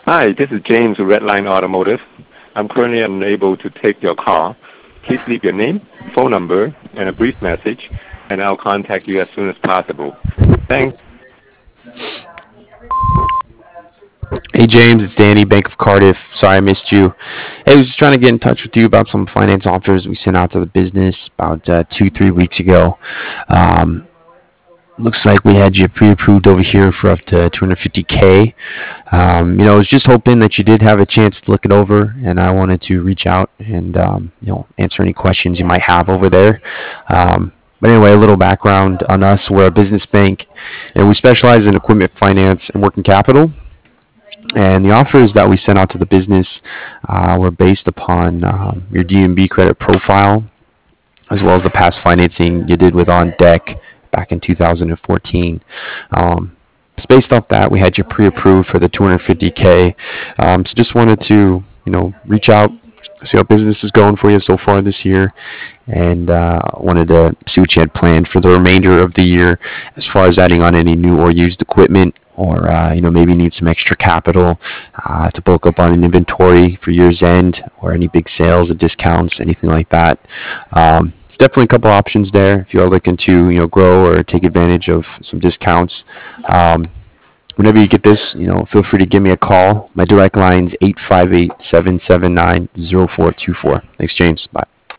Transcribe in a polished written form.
Hi, this is James with Redline Automotive. I'm currently unable to take your call. Please leave your name, phone number, and a brief message, and I'll contact you as soon as possible. Thanks. Hey James, it's Danny, Bank of Cardiff. Sorry I missed you. Hey, I was just trying to get in touch with you about some finance offers we sent out to the business about 2, 3 weeks ago. Um, Looks like we had you pre-approved over here for up to 250K. I was just hoping that you did have a chance to look it over, and I wanted to reach out and answer any questions you might have over there. But anyway, a little background on us: we're a business bank, and we specialize in equipment finance and working capital. And the offers that we sent out to the business were based upon your DNB credit profile, as well as the past financing you did with On Deck back in 2014. Um, Based off that, we had you pre-approved for the 250K. So just wanted to, reach out, see how business is going for you so far this year, and wanted to see what you had planned for the remainder of the year as far as adding on any new or used equipment, or maybe need some extra capital to bulk up on an inventory for year's end, or any big sales or discounts, anything like that. It's definitely a couple options there if you are looking to grow or take advantage of some discounts. Whenever you get this, feel free to give me a call. My direct line is 858-779-0424. Thanks, James. Bye.